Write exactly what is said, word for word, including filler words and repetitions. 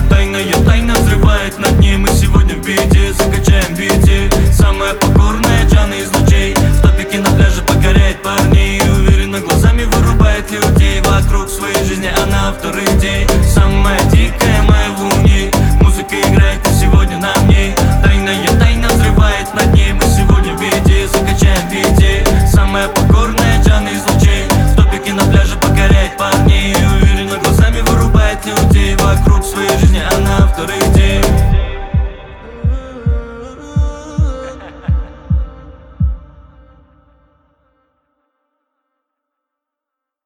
Тайная тайна взрывает над ней. Мы сегодня в беде, закачаем бити. Самая покорная Джана из ночей в топике на пляже покоряет парней. И уверенно глазами вырубает людей. Вокруг своей жизни она авторитет. Самая дикая моя в луне. Музыка играет и сегодня на мне. Тайная тайна взрывает над ней. Мы сегодня в беде, закачаем бити. Самая покорная Джана из ночей в топике на пляже покоряет парней. И уверенно глазами вырубает людей. Вокруг своей жизни она авторитет.